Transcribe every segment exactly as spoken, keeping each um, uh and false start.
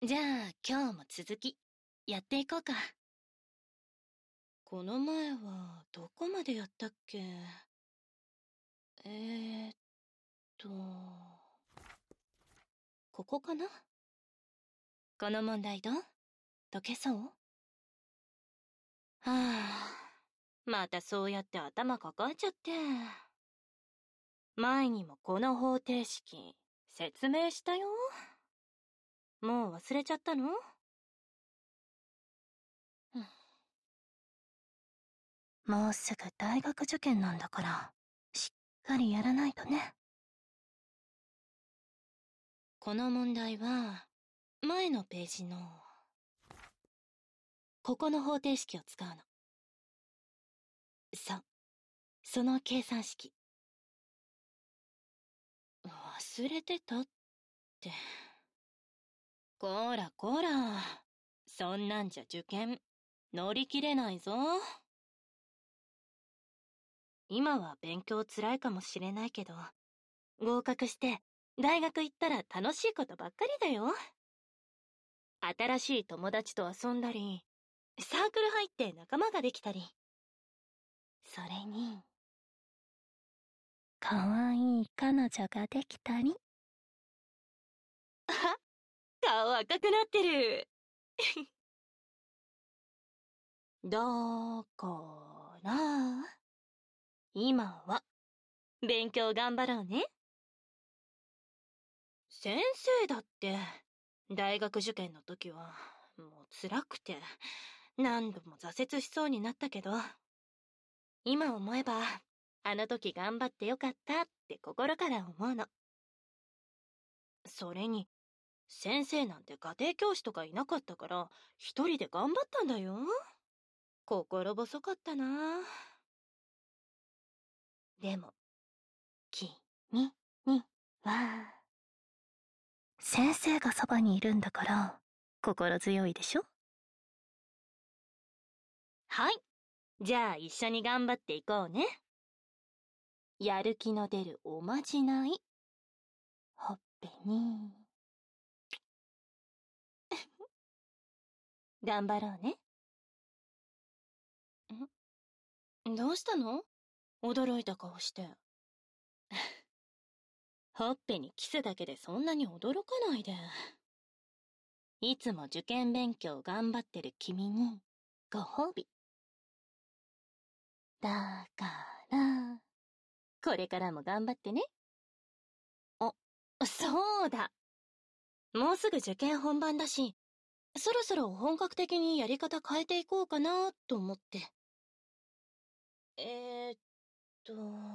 じゃあ今日も続きやっていこうか。この前はどこまでやったっけ？えーっとここかな。この問題どう？解けそう？はあ、またそうやって頭抱えちゃって。前にもこの方程式説明したよ。もう忘れちゃったの？もうすぐ大学受験なんだからしっかりやらないとね。この問題は前のページのここの方程式を使うの。そう、その計算式。忘れてたって。こらこら、そんなんじゃ受験乗り切れないぞ。今は勉強つらいかもしれないけど、合格して大学行ったら楽しいことばっかりだよ。新しい友達と遊んだり、サークル入って仲間ができたり。それに、かわいい彼女ができたり。あ、顔赤くなってる。だから、今は勉強頑張ろうね。先生だって、大学受験の時はもう辛くて何度も挫折しそうになったけど、今思えばあの時頑張ってよかったって心から思うの。それに先生なんて家庭教師とかいなかったから一人で頑張ったんだよ。心細かったな。でも君には先生がそばにいるんだから心強いでしょ。はい、じゃあ一緒に頑張っていこうね。やる気の出るおまじない。ほっぺに頑張ろうね。ん？どうしたの？驚いた顔して。ほっぺにキスだけでそんなに驚かないで。いつも受験勉強頑張ってる君にご褒美。だからこれからも頑張ってね。あ、そうだ。もうすぐ受験本番だし、そろそろ本格的にやり方変えていこうかなと思って。えーっと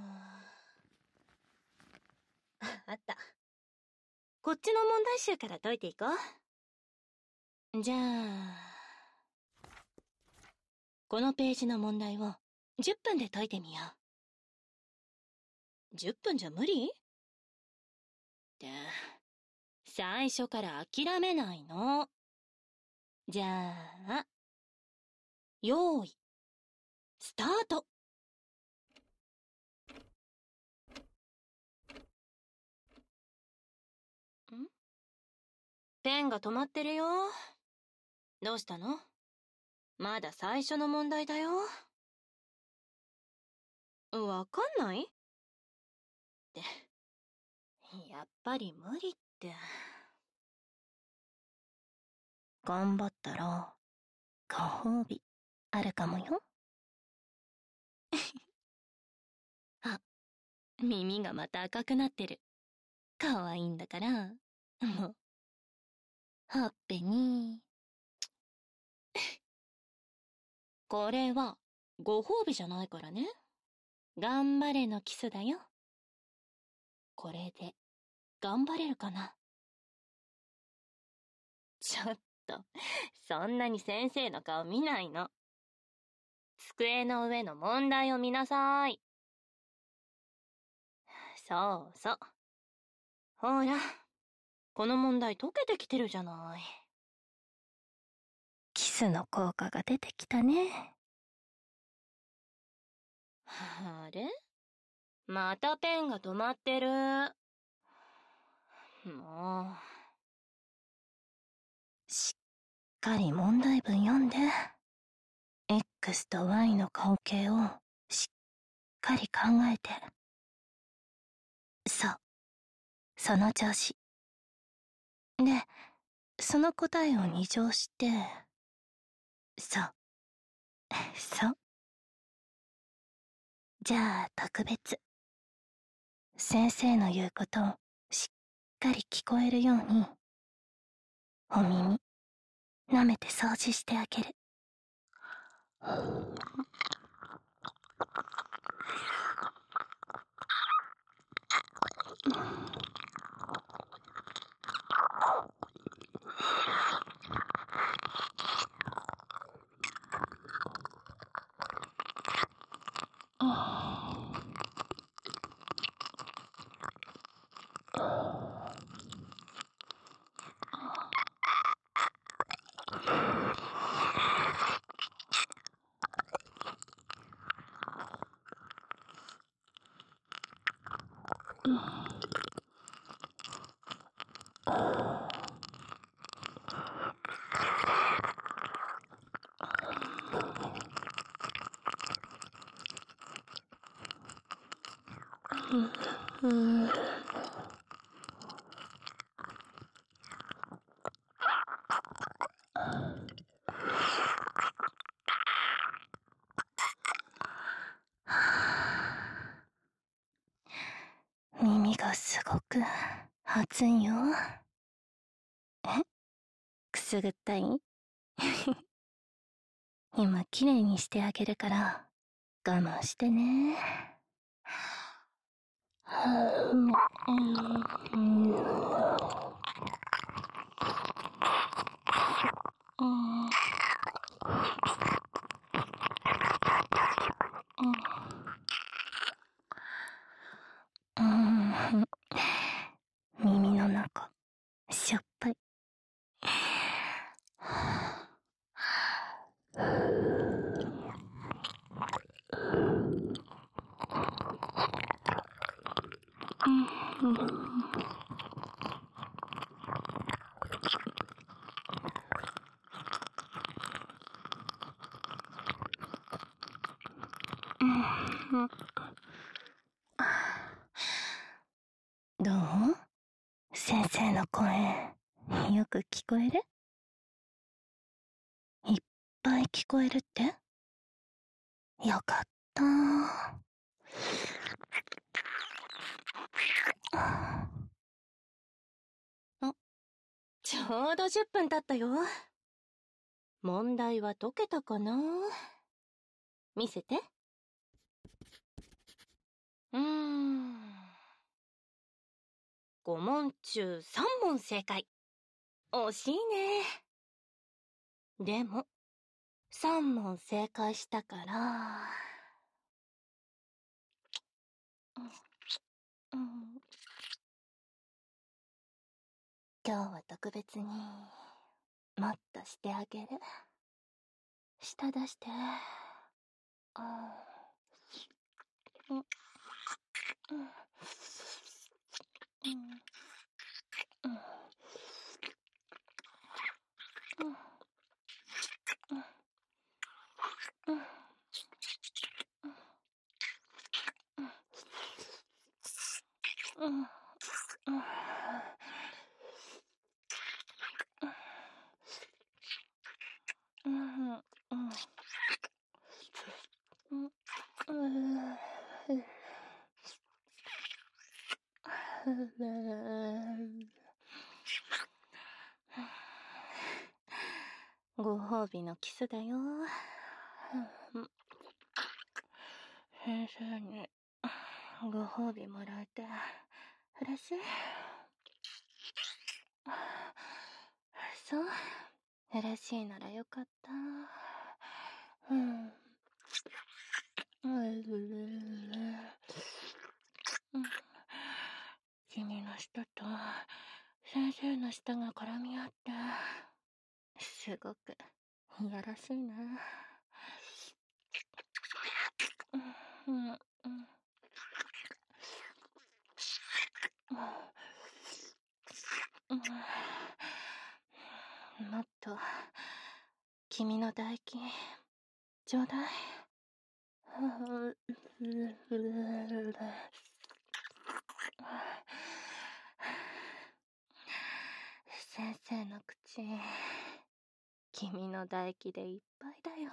あ、あった。こっちの問題集から解いていこう。じゃあこのページの問題をじゅっぷんで解いてみよう。じゅっぷんじゃ無理？って最初から諦めないの。じゃあよーいスタート。ん？ペンが止まってるよ。どうしたの？まだ最初の問題だよ。わかんない？って、やっぱり無理って。頑張ったらご褒美あるかもよ。あ、耳がまた赤くなってる。かわいいんだから。もうほっぺにこれはご褒美じゃないからね。頑張れのキスだよ。これで頑張れるかな？ちょっとそんなに先生の顔見ないの。机の上の問題を見なさい。そうそう。ほら、この問題解けてきてるじゃない。キスの効果が出てきたね。あれ？またペンが止まってる。もう。 かり問題文読んで。X と Y の関係をしっかり考えて。そう。その調子。で、その答えを二乗して、そう。そう。じゃあ特別。先生の言うことをしっかり聞こえるように、お耳、舐めて掃除してあげる。うん。耳がすごく熱いよ。え？くすぐったい？今きれいにしてあげるから我慢してね。うん、耳の中しょっぱい。どう？先生の声よく聞こえる？いっぱい聞こえるって？よかった。あ、ちょうどじゅっぷん経ったよ。問題は解けたかな？見せて。うーん。ご問中さん問正解。惜しいね。でも、さん問正解したから、うんうん、今日は特別にもっとしてあげる。舌出して。あー、うんうんうんうんうんうんうんご褒美のキスだよ。先生にご褒美もらえて嬉しい。そう、嬉しいならよかった。うん。君の舌と先生の舌が絡み合って、すごくいやらしいな。うんうんうん、もっと君の唾液、ちょうだい。先生の口、君の唾液でいっぱいだよ。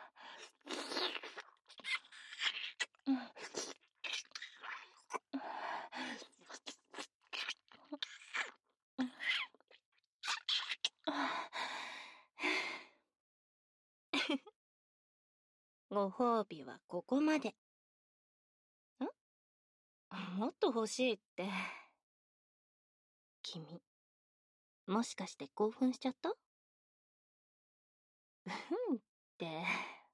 ご褒美はここまで。ん？もっと欲しいって。君、もしかして興奮しちゃった？うんって。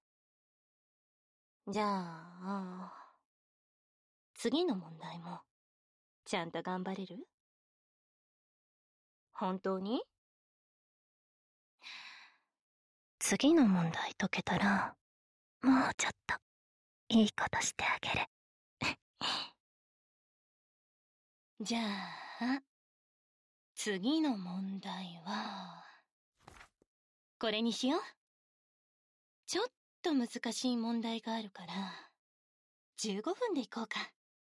じゃあ、次の問題も、ちゃんと頑張れる？本当に？次の問題解けたら、もうちょっと、いいことしてあげる。じゃあ、次の問題は、これにしよう。ちょっと難しい問題があるから、じゅうごふんでいこうか。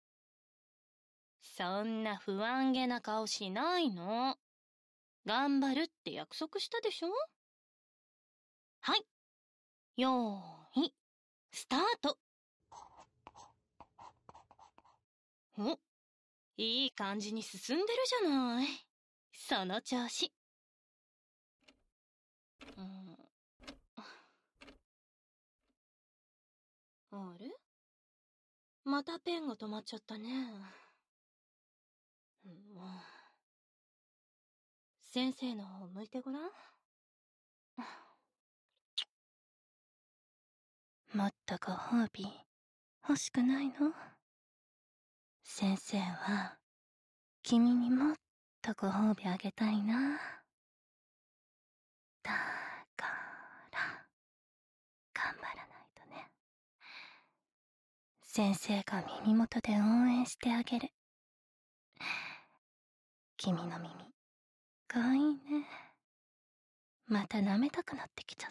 そんな不安げな顔しないの。頑張るって約束したでしょ？はい。よーい、スタート。お、いい感じに進んでるじゃない。その調子。うん、あれ？またペンが止まっちゃったね。もう、先生の方向いてごらん。もっとご褒美欲しくないの？先生は君にもっとご褒美あげたいな。だから頑張らないとね。先生が耳元で応援してあげる。君の耳かわいいね。また舐めたくなってきちゃった。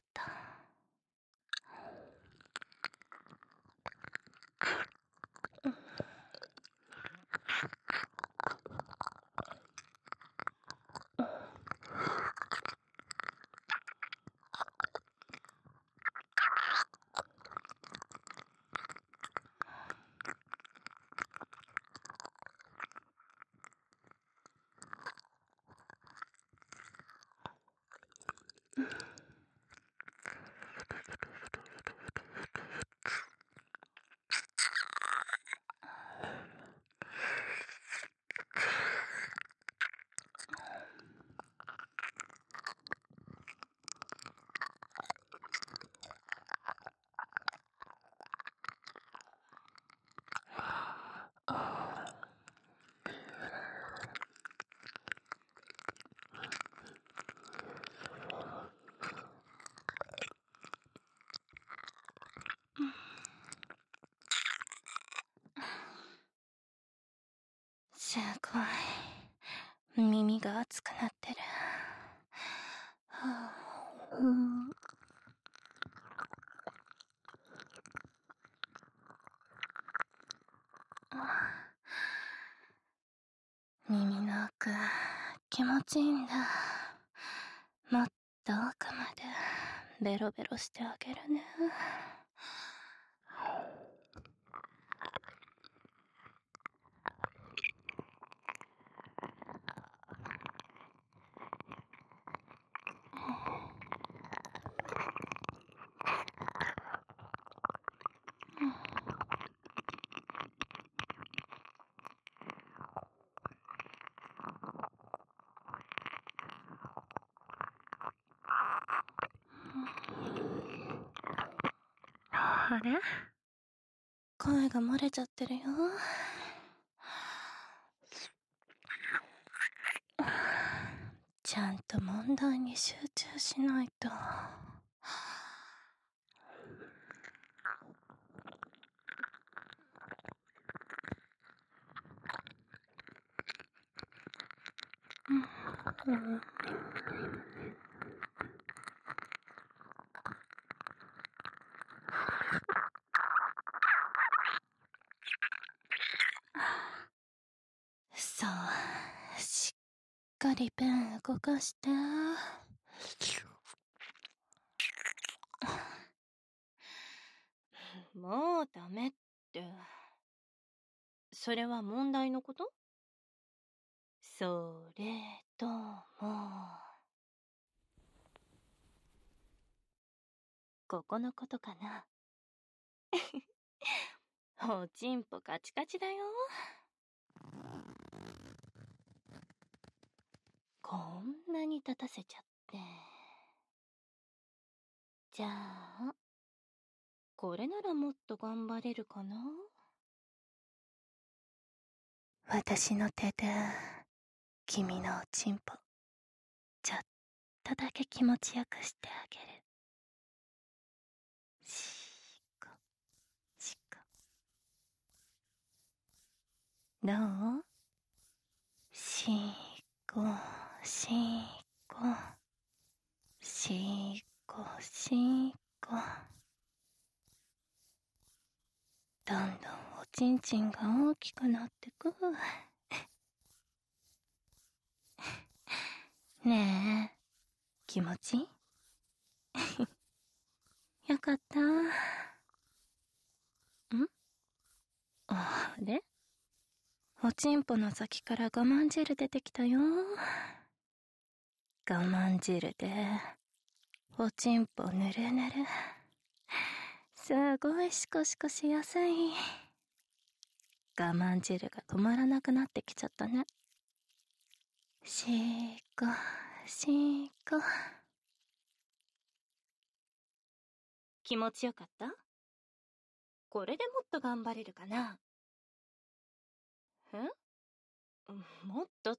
すごい耳が熱くなってる。はあ、うん、耳の奥気持ちいいんだ。もっと奥までベロベロしてあげるね。あれ？声が漏れちゃってるよ。ちゃんと問題に集中しないと。うん、 かりペン動かして。もうダメって。それは問題のこと？それとも、ここのことかな。おちんぽカチカチだよ。こんなに立たせちゃって。じゃあ、これならもっと頑張れるかな。私の手で、君のおちんぽ、ちょっとだけ気持ちよくしてあげる。しこ、しこ。どう？しこ、しこ、しこ、しこ。どんどんおちんちんが大きくなってく。ねえ、気持ちいい？よかった。ん？あれ？おちんぽの先から我慢汁出てきたよ。我慢汁で、おちんぽぬるぬる。すごいシコシコしやすい。我慢汁が止まらなくなってきちゃったね。しーこ、しーこ。気持ちよかった？これでもっと頑張れるかな？え？もっとって。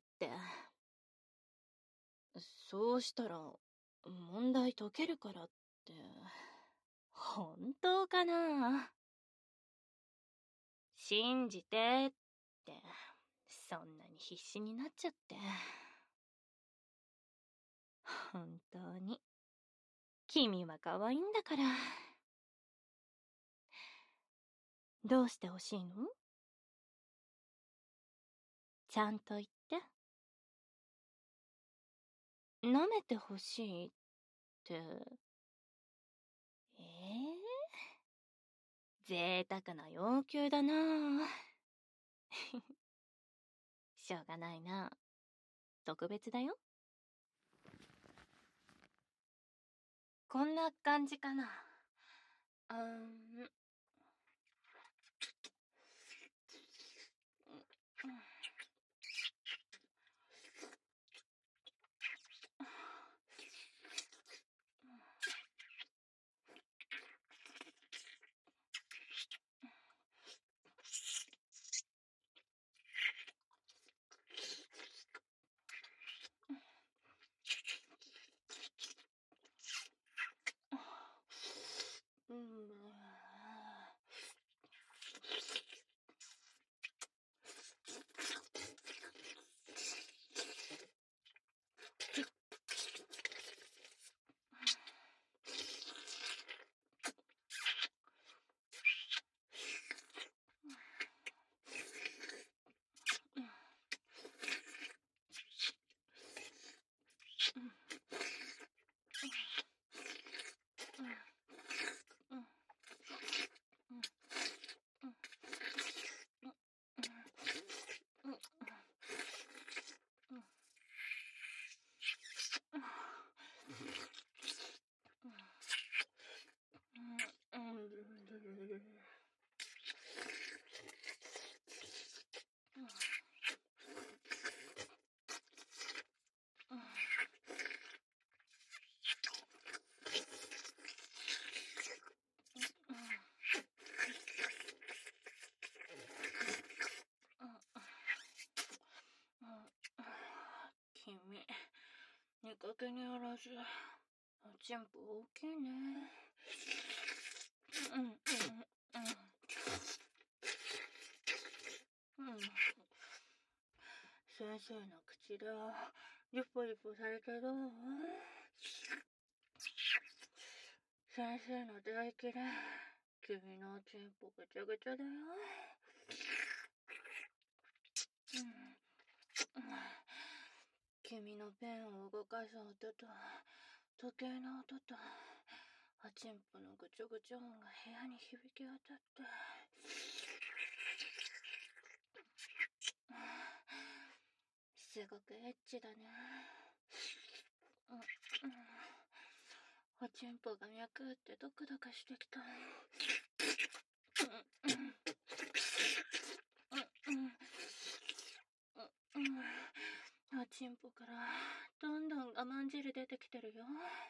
そうしたら、問題解けるからって。本当かな？信じてって、そんなに必死になっちゃって。本当に。君は可愛いんだから。どうしてほしいの？ちゃんと言って。舐めてほしいって。ええー、贅沢な要求だなぁ。しょうがないな。特別だよ。こんな感じかな。うーん。うん。君、見かけによらず、おちんぽ大きいね。うんうんうん。うん。先生の口で、リポリポされてどう？先生の唾液で、君のおちんぽぐちゃぐちゃだよ。うん。君のペンを動かす音と、時計の音と、おちんぽのぐちょぐちょ音が部屋に響き渡って、すごくエッチだね。うんうん、おちんぽが脈打ってドクドクしてきた。うんうんうんうんうん、おちんぽからどんどん我慢汁出てきてるよ。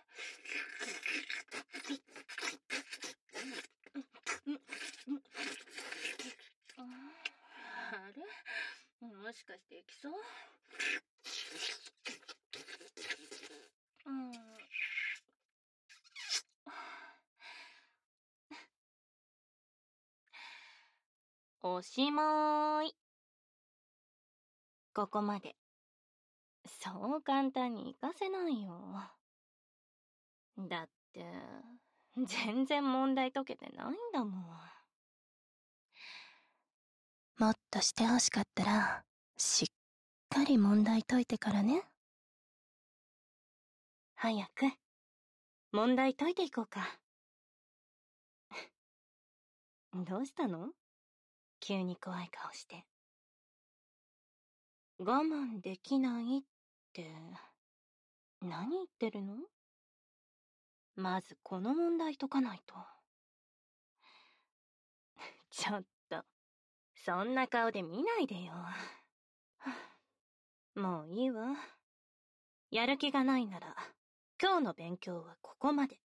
あれ、もしかしていきそう？うん。おしまーい。ここまで。そう簡単に活かせないよ。だって、全然問題解けてないんだもん。もっとしてほしかったら、しっかり問題解いてからね。早く、問題解いていこうか。どうしたの？急に怖い顔して。我慢できないって、何言ってるの？まずこの問題解かないと。ちょっと、そんな顔で見ないでよ。もういいわ。やる気がないなら、今日の勉強はここまで。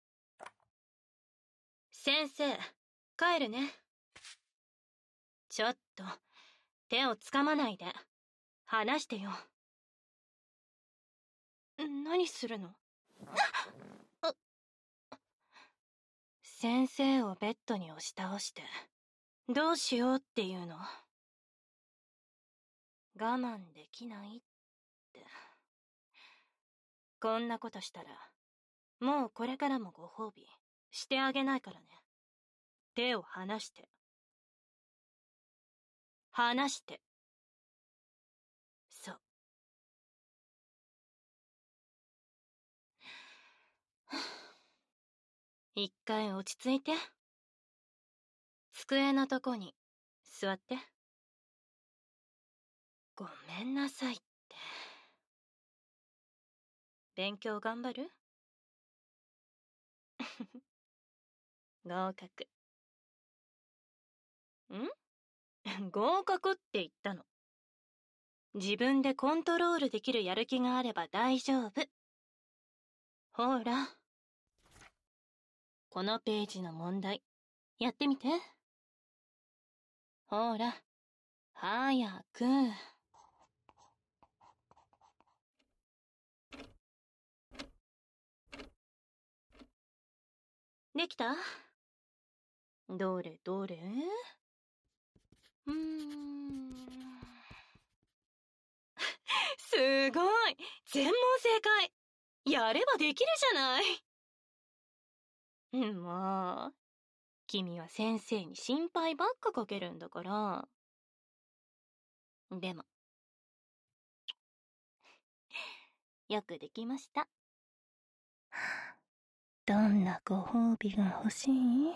先生、帰るね。ちょっと、手をつかまないで。話してよ。何するの？先生をベッドに押し倒して、どうしようっていうの？我慢できないって。こんなことしたら、もうこれからもご褒美してあげないからね。手を離して。離して。そう。一回落ち着いて。机のとこに座って。ごめんなさいって。勉強頑張る？合格。ん？合格って言ったの。自分でコントロールできるやる気があれば大丈夫。ほら。このページの問題、やってみて。ほら、早く。できた？どれどれ？うーん。すごい！全問正解！やればできるじゃない。もう、君は先生に心配ばっかかけるんだから。でも、よくできました。どんなご褒美が欲しい？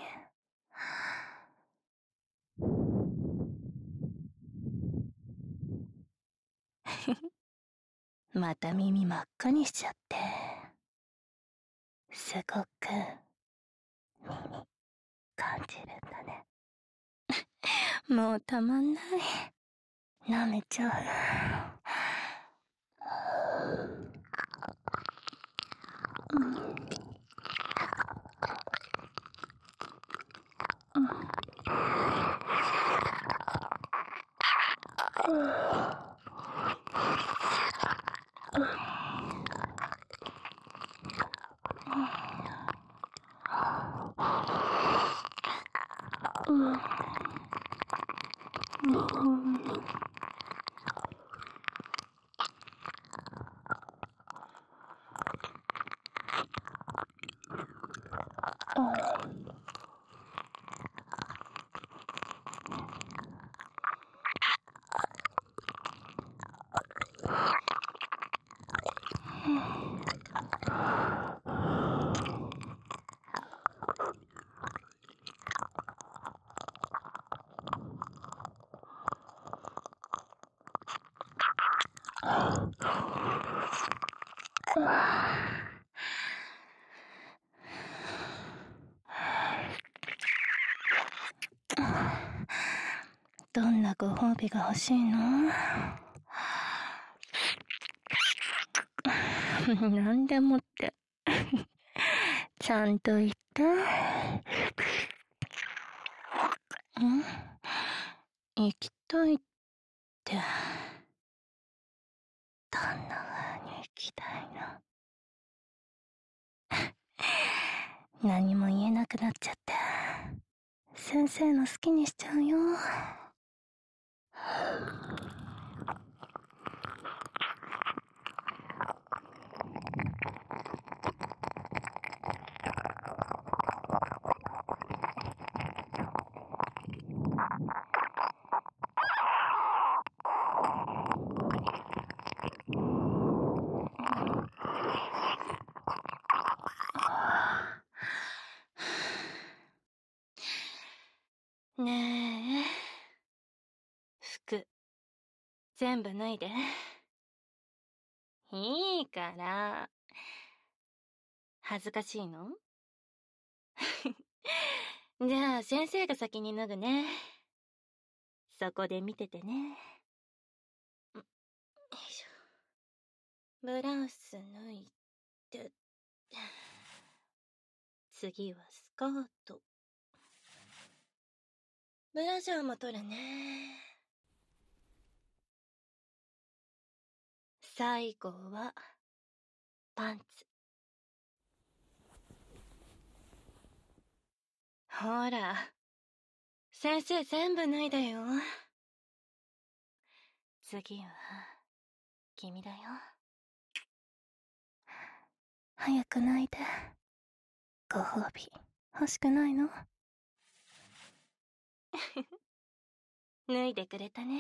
また耳真っ赤にしちゃって。すごく耳感じるんだね。もうたまんない。舐めちゃう。 どんなご褒美が欲しいの？なんでもって。ちゃんと言って。ん？行きたいって。どんな風に行きたいの？何も言えなくなっちゃって。先生の好きにしちゃうよ。ねえ、服全部脱いで。いいから。恥ずかしいの？じゃあ先生が先に脱ぐね。そこで見ててね。よいしょ。ブラウス脱いで。次はスカート。ブラジャーも取るね。最後はパンツ。ほら、先生全部脱いだよ。次は君だよ。早く脱いで。ご褒美欲しくないの？脱いでくれたね。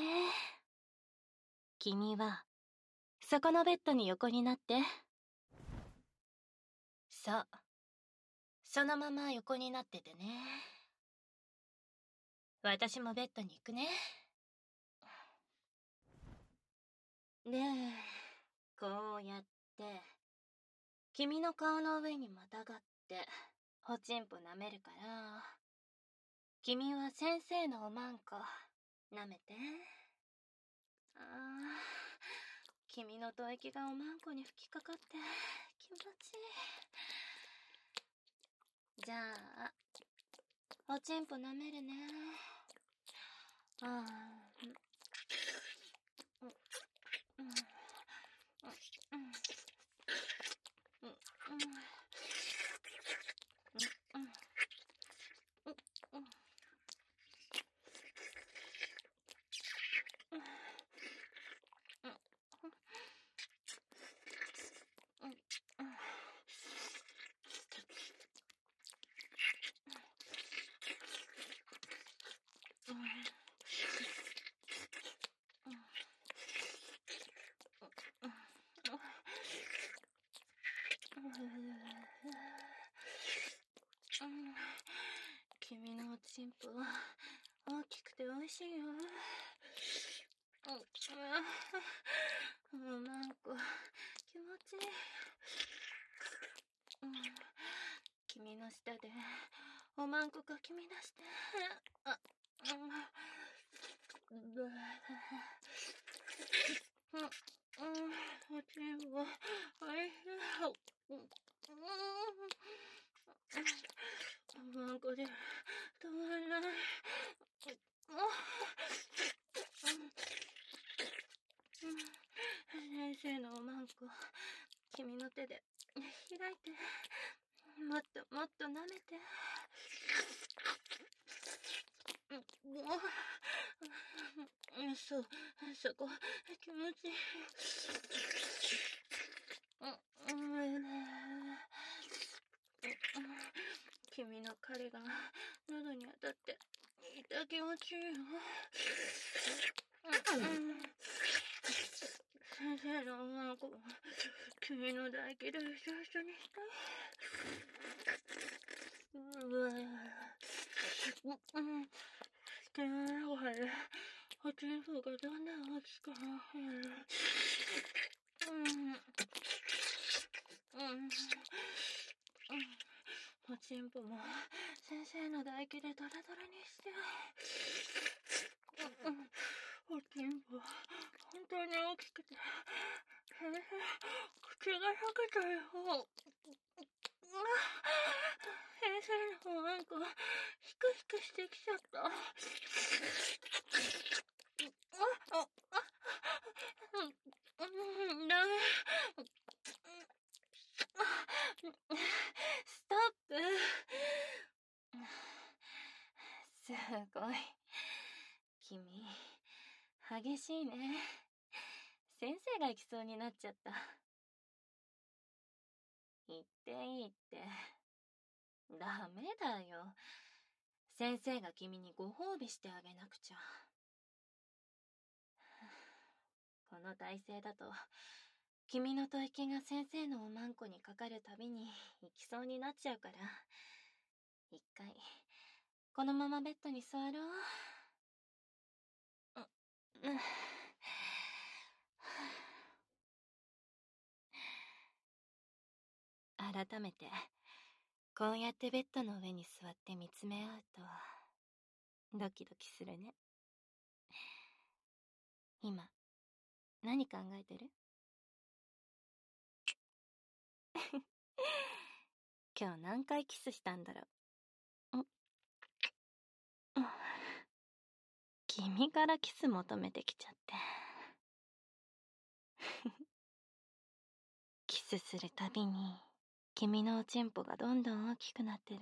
君はそこのベッドに横になって。そう、そのまま横になっててね。私もベッドに行くね。で、こうやって君の顔の上にまたがっておちんぽ舐めるから、君は先生のおまんこ舐めて。ああ、君の吐息がおまんこに吹きかかって気持ちいい。じゃあおちんぽ舐めるね。ああ、うんうんうんうんうんうん君のおちんぽ大きくて美味しいよ。おまんこ気持ちいい。君の舌でおまんこかき乱して。あ、うん、おちんぽおいしい。おまんこで止まらない。先生のおまんこ君の手で開いて、もっともっと舐めて。そう、そこ気持ちいい。君の彼が喉に当たって痛気持ちいいよ。先生のおまんこ君の唾液で一緒にしたい。うわ君の中でおちんぽがどんな大きくなる。 うん。おちんぽも先生の唾液でドラドラにして。おちんぽ、本当に大きくて、先生、口が裂けたよ。先生のなんか、ヒクヒクしてきちゃった。あ、あ、あ、うん、ダメ。ストップ。すごい。君、激しいね。先生が行きそうになっちゃった。言っていいって。ダメだよ。先生が君にご褒美してあげなくちゃ。この体勢だと、君の吐息が先生のおまんこにかかるたびに行きそうになっちゃうから、一回、このままベッドに座ろう。うん。改めて、こうやってベッドの上に座って見つめ合うと、ドキドキするね。今、何考えてる？今日何回キスしたんだろう。ん？君からキス求めてきちゃって。キスするたびに、君のおちんぽがどんどん大きくなってる。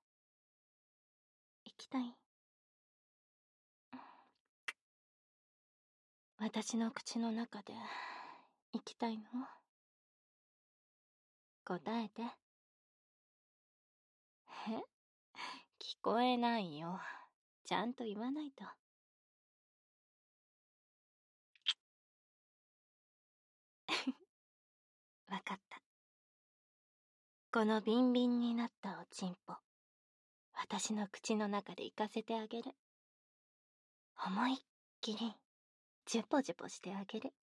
行きたい？私の口の中で、行きたいの？答えて。え？聞こえないよ。ちゃんと言わないと。わかった。このビンビンになったおちんぽ、私の口の中で行かせてあげる。思いっきり、ジュポジュポしてあげる。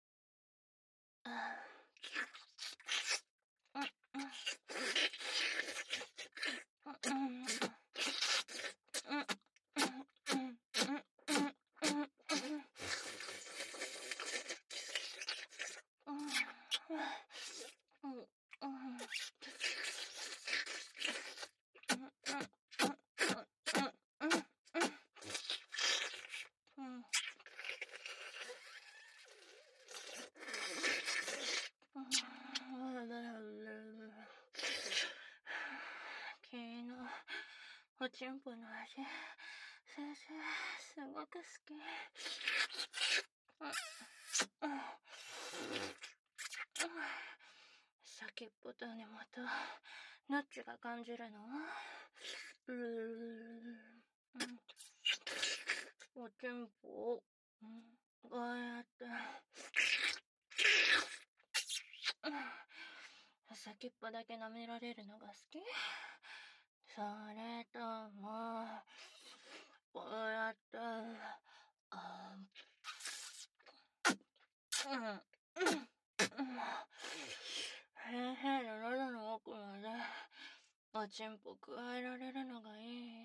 君のおちんぽの味、先生、すごく好き。先っぽと根元、どっちが感じるの？うーん。おちんぽ、こうやって。先っぽだけ舐められるのが好き？それとも、こうやって、あうん、うん、先生の喉の奥まで、おちんぽ加えられるのがいい？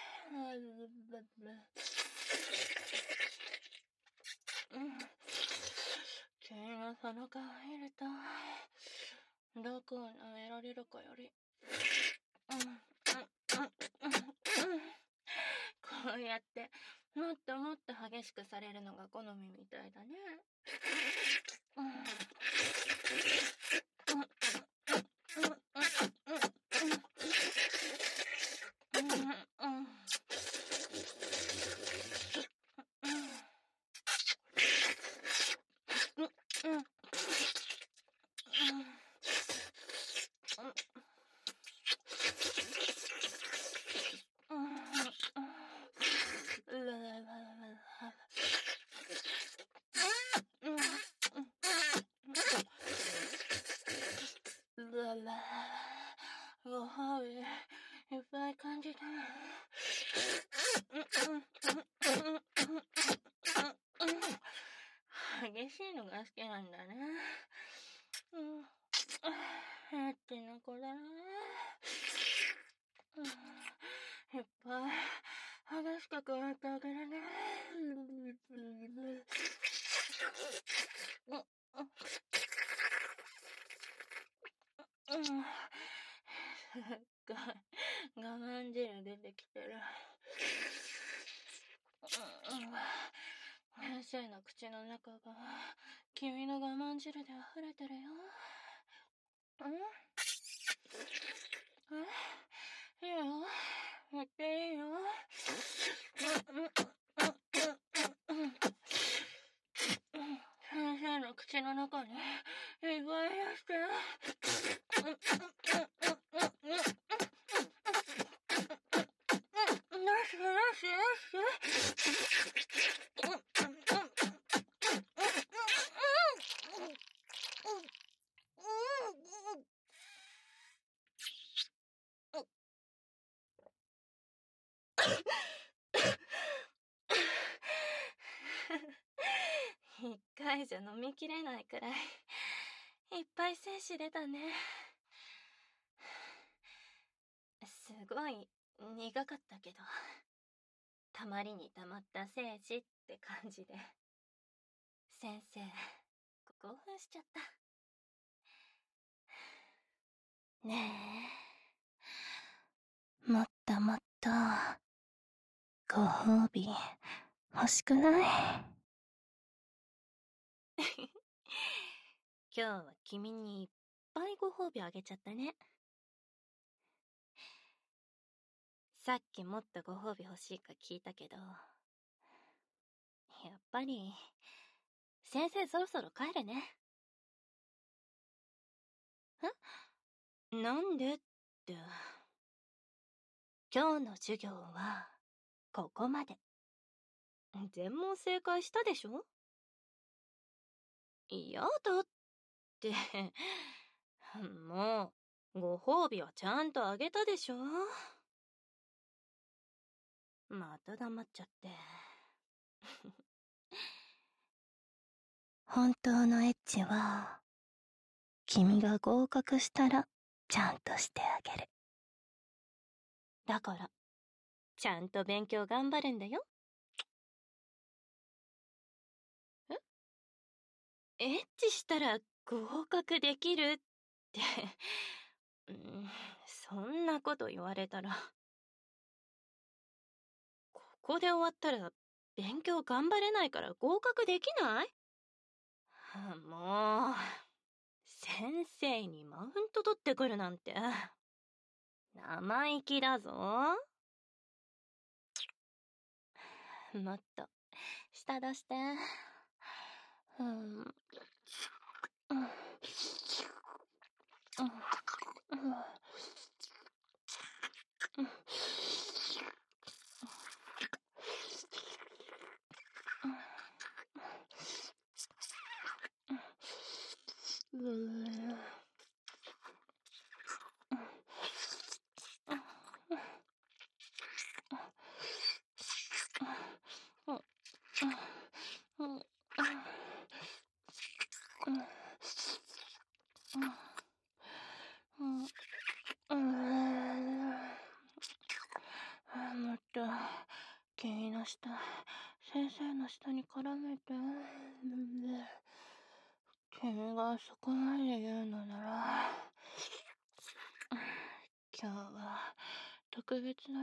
君のその顔見ると、どこを舐められるかより、うんうんうんうん、こうやってもっともっと激しくされるのが好みみたいだね。うんうんご褒美いっぱい感じたの。激しいのが好きなんだね。うんエッチな子だな。いっぱい激しく加えてあげるね。うん、すっごい我慢汁出てきてる。先生の口の中が君の我慢汁で溢れてるよ。うんえ、いいよ、やっていいよ。先生の口の中にいっぱい出して。なしなしな一回じゃ飲みきれないくらいいっぱい精子出たね。すごい苦かったけど、たまりにたまった精子って感じで、先生興奮しちゃった。ねえ、もっともっとご褒美欲しくない？今日は君にいっぱいご褒美あげちゃったね。さっきもっとご褒美欲しいか聞いたけど、やっぱり先生そろそろ帰るね。え？なんでって。今日の授業はここまで。全問正解したでしょ？嫌だって。もうご褒美はちゃんとあげたでしょ。また黙っちゃって。本当のエッチは君が合格したらちゃんとしてあげる。だからちゃんと勉強頑張るんだよ。え？エッチしたら合格できるって、うん、そんなこと言われたら、ここで終わったら勉強頑張れないから合格できない？もう、先生にマウント取ってくるなんて、生意気だぞ。もっと、舌出して。うん。うん。うん。うん。もっと君の舌先生の舌に絡めて。君がそこまで言うのなら今日は特別だよ。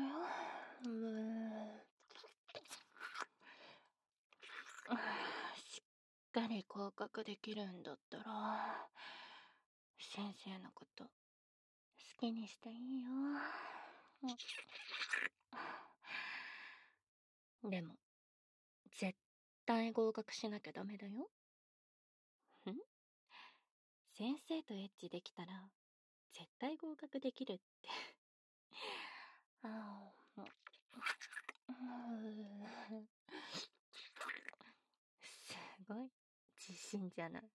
しっかり合格できるんだったら先生のこと好きにしていいよ。でも絶対合格しなきゃダメだよ。ん？先生とエッチできたら絶対合格できるって。ああ、すごい自信じゃない。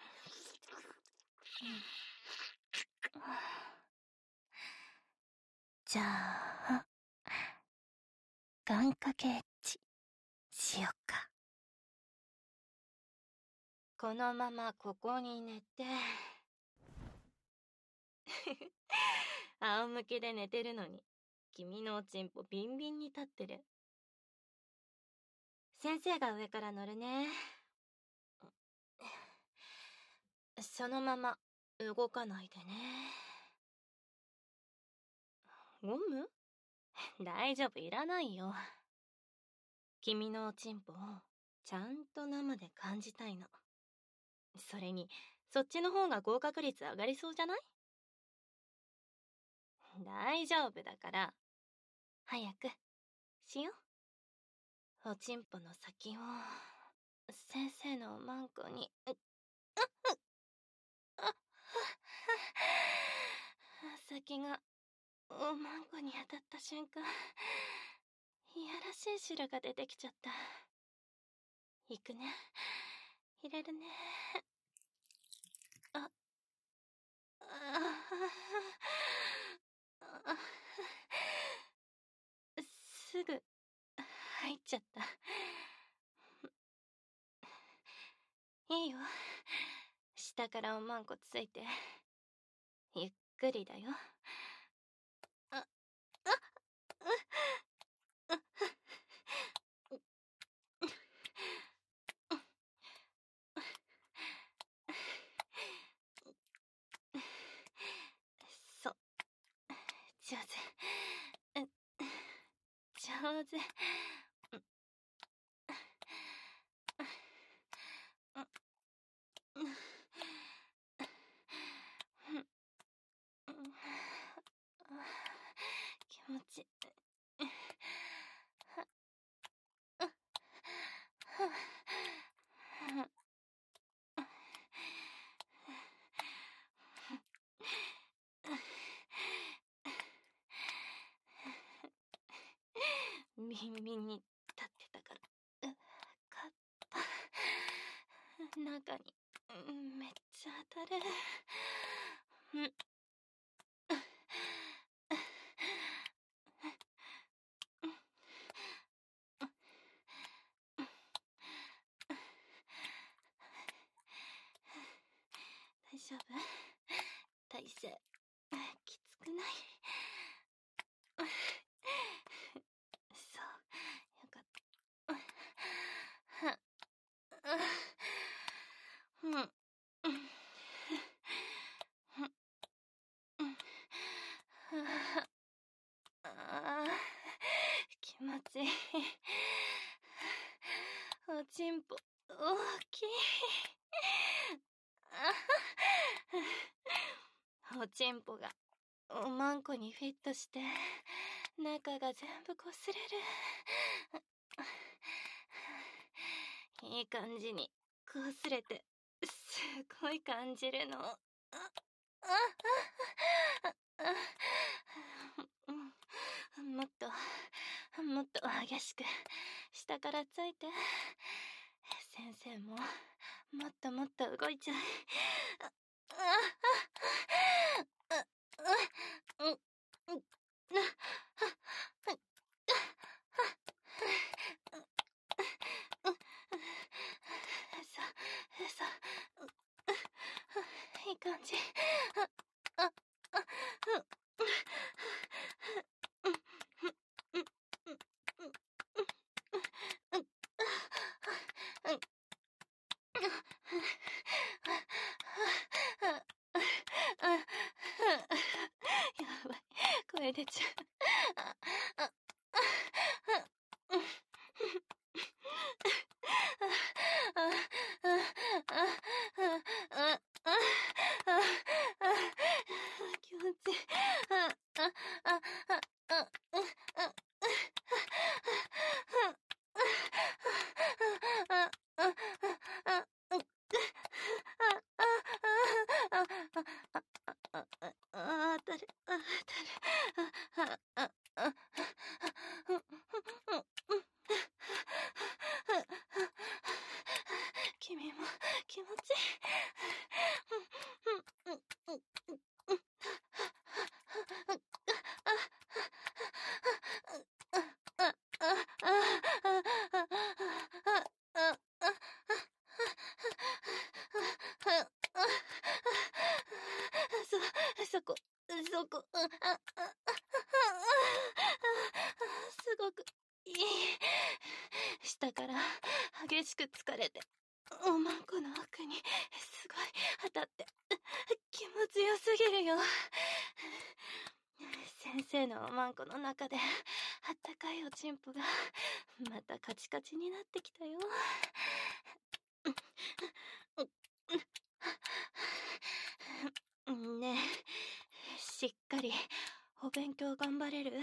じゃあ願掛けエッチしよっか。このままここに寝て仰向けで寝てるのに、君のおちんぽビンビンに立ってる。先生が上から乗るね。そのまま動かないでね。ゴム？大丈夫、いらないよ。君のおちんぽをちゃんと生で感じたいの。それに、そっちの方が合格率上がりそうじゃない？大丈夫だから、早くしよう。おちんぽの先を先生のおまんこに、うっ、うっ、あっ、先がおまんこに当たった瞬間、いやらしい汁が出てきちゃった。いくね。入れるね。あ、あ、あ、すぐ入っちゃった。いいよ。下からおまんこついて。ゆっくりだよ。あ、あ、う、う、そう。上手。う、上手。気持ちいい。ビンビンに立ってたから、う、かった。中に、めっちゃ当たる。ん、大丈夫？体勢、きつくない？そう、よかった。うん。あー、気持ちいい。おちんぽ、大きい。おちんぽがおまんこにフィットして、中が全部こすれる。いい感じにこすれて、すごい感じるの。あ、あ、あ、あ、もっと、もっと激しく、下からついて。先生も、もっともっと動いちゃう。あ、あ、あ、あ、うん、うん、そう、そう、いい感じ。あ、あ、あ、やばい、声出ちゃう。あ、あ、気持ちいい。あ、当たる、あ、当たる。あ、あ、あ、君も気持ちいい。そ、そこ、そごく、あ、あ、あ、あ、すごくいい。下から激しく疲れて、おまんこの奥にすごい当たって気持ちよすぎるよ。先生のおまんこの中であったかいおちんぽがまたカチカチになってきたよ。ねえ、しっかりお勉強頑張れる？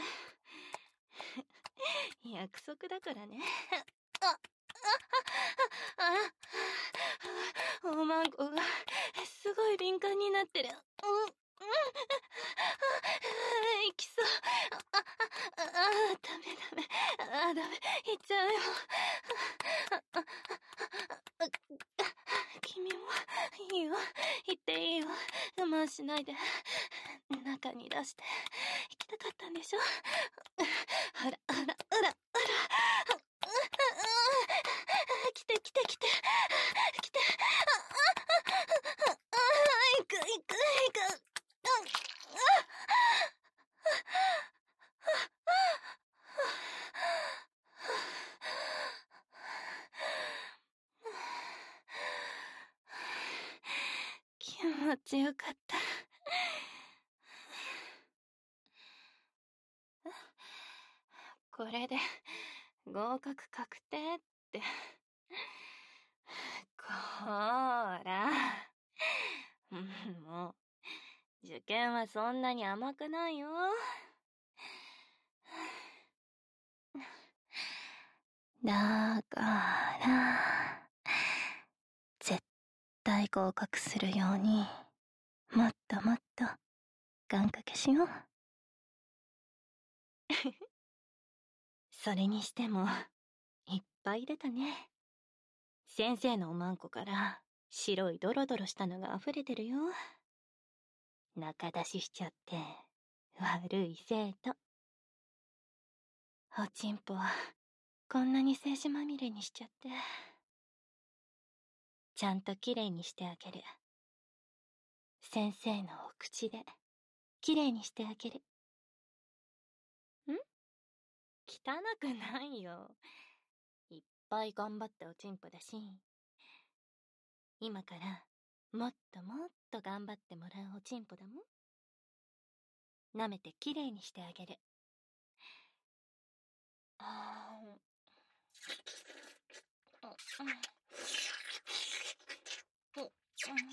約束だからね。あ、あ、あ、あ、おまんこがすごい敏感になってる。うん、うん、いきそう。あ、あ、あ、あ、ダメダメ。あ、ダメ。いっちゃうよ。君もいいよ。行っていいよ。我慢しないで。中に出して行きたかったんでしょ？ほらほらほらほら。来て来て来て来て。行く行く行く。気持ちよかった。これで合格確定って。こーら。もう受験はそんなに甘くないよ。だから絶対合格するようにもっともっと願掛けしよう。それにしてもいっぱい出たね。先生のおまんこから白いドロドロしたのが溢れてるよ。仲出ししちゃって悪い生徒。おちんぽはこんなに精子まみれにしちゃって。ちゃんときれいにしてあげる。先生のお口できれいにしてあげる。ん？汚くないよ。いっぱい頑張ったおちんぽだし、今からもっともっと頑張ってもらうおちんぽだもん。舐めてきれいにしてあげる。あー、うん、うん、うん、うん、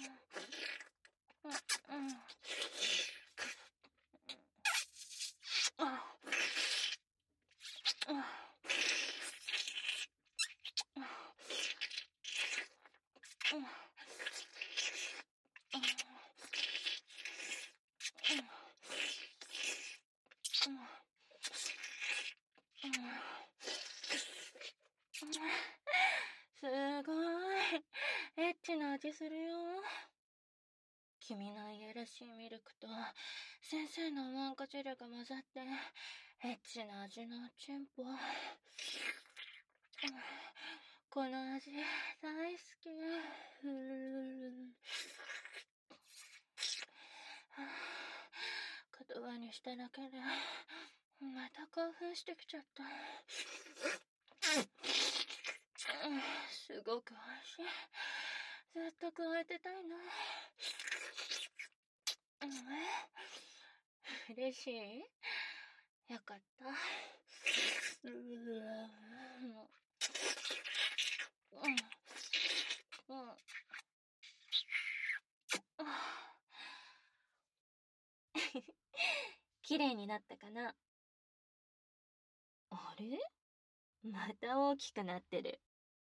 すごいエッチな味するよ。君のいやらしいミルクと先生のおまんこ汁が混ざってエッチな味のおちんぽ。この味大好き。言葉にしただけでまた興奮してきちゃった。すごく美味しい。ずっと加えてたいな。嬉しい？よかった。ううん、うん、綺麗になったかな？あれ？また大きくなってる。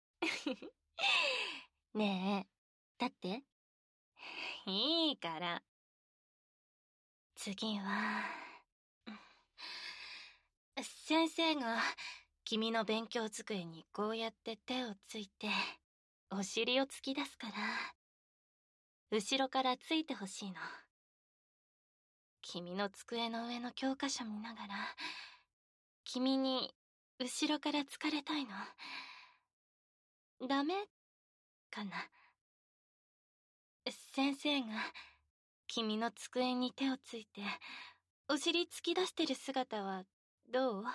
ねえ、立って。いいから。次は、先生が君の勉強机にこうやって手をついてお尻を突き出すから後ろからついてほしいの。君の机の上の教科書見ながら君に後ろからつかれたいの。ダメかな？先生が君の机に手をついてお尻突き出してる姿はどう？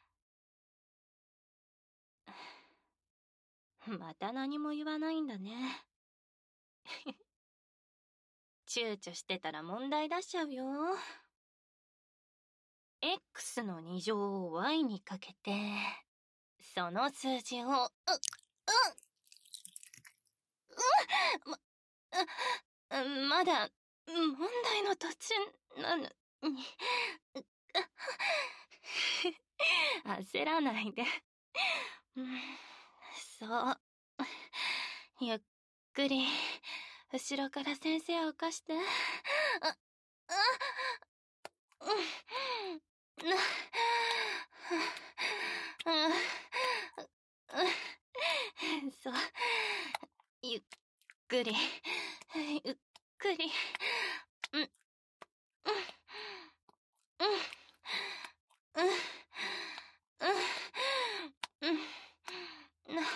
また何も言わないんだね。躊躇してたら問題出しちゃうよ。X のに乗を Y にかけて、その数字を、う、う、う、ま、まだ、問題の途中なのに。焦らないで。そう。ゆっくり、後ろから先生を起こして。あ、あ、な、そう。ゆっくり、ゆっくり。うん、うん、うん、うん、うん、うん、な、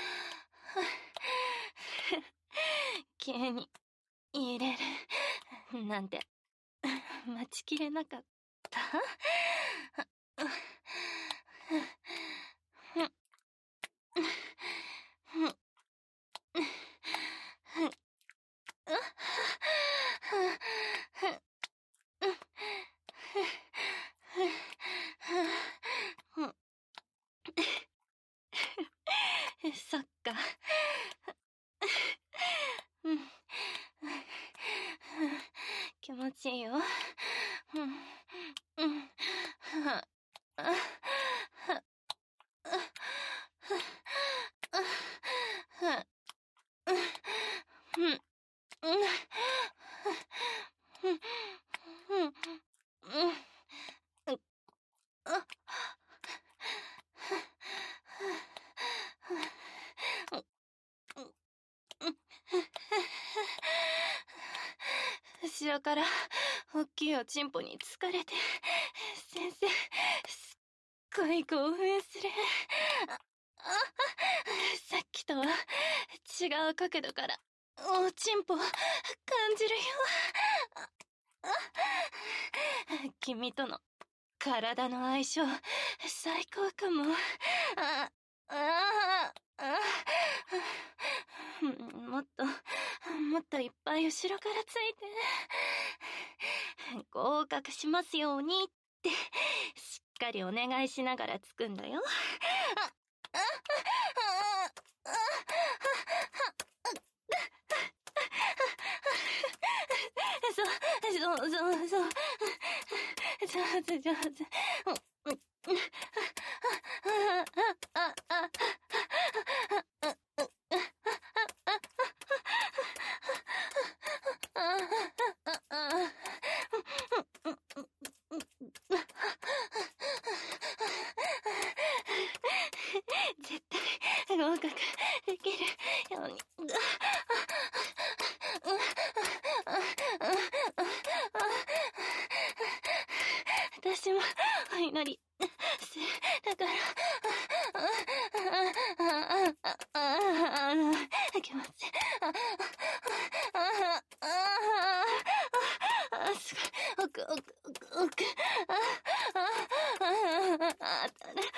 急に入れるなんて待ちきれなかった。そっか。気持ちいいよ。後ろから大きいおちんぽに疲れて、先生、すっごい興奮する。あ、あ、さっきとは違う角度からおちんぽ感じるよ。君との体の相性最高かも。あ、あ、あ、もっともっといっぱい後ろからついて、合格しますようにってしっかりお願いしながらつくんだよ。そうそうそうそう、上手上手。絶対合格できるように。私もお祈りする。だから気持ちいい。すごい奥奥奥奥。あたる。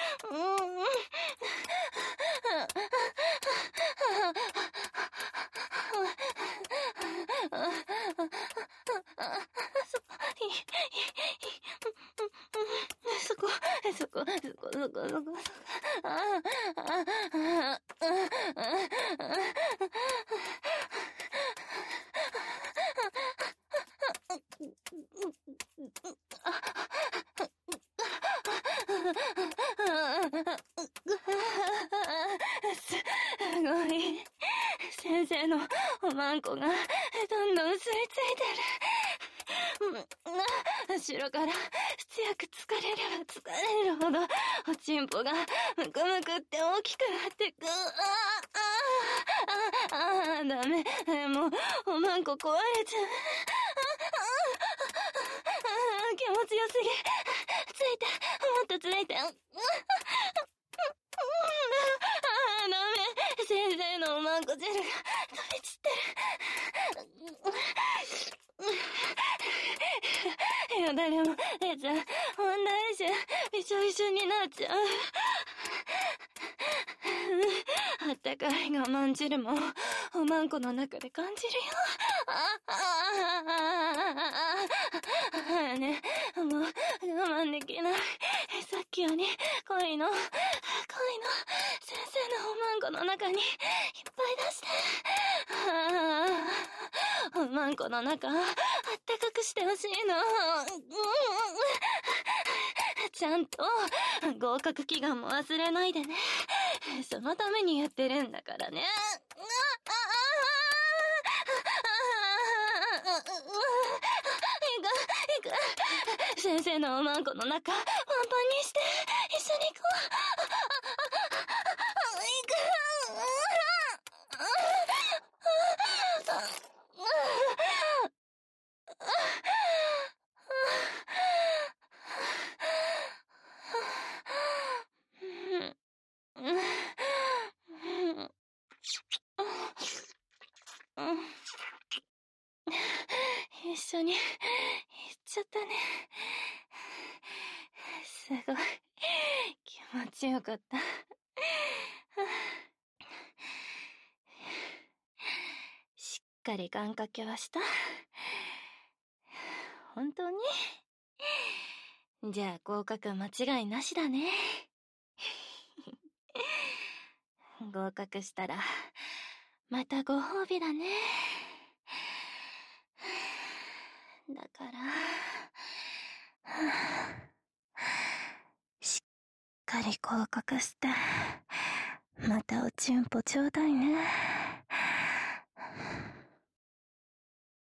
そこそこそこそこそこ。ああああすごい。先生のおまんこがどんどん吸い付いてる。後ろから強く疲れれば疲れるほどおちんぽがムクムクって大きくなってく。あああああダメ。もうおまんこ壊れちゃう。気持ちよすぎ。ついて、もっとついて。ああダメ。先生のおまんこ汁が飛び散ってる。よよだれも出ちゃう。問題集、びしょびしょになっちゃう。あったかい我慢汁も、おまんこの中で感じるよ。あああね、もう我慢できない。さっきより恋の、恋の先生のおまんこの中にいっぱい出して。おまんこの中、あったかくしてほしいの。ちゃんと合格祈願も忘れないでね。そのためにやってるんだからね。先生のおまんこの中、パンパンにして、一緒に行こう。一緒に行っちゃったね。すごい気持ちよかった。しっかり願掛けはした？本当に？じゃあ合格間違いなしだね。合格したらまたご褒美だね。だからしっかり合格してまたおちんぽちょうだいね。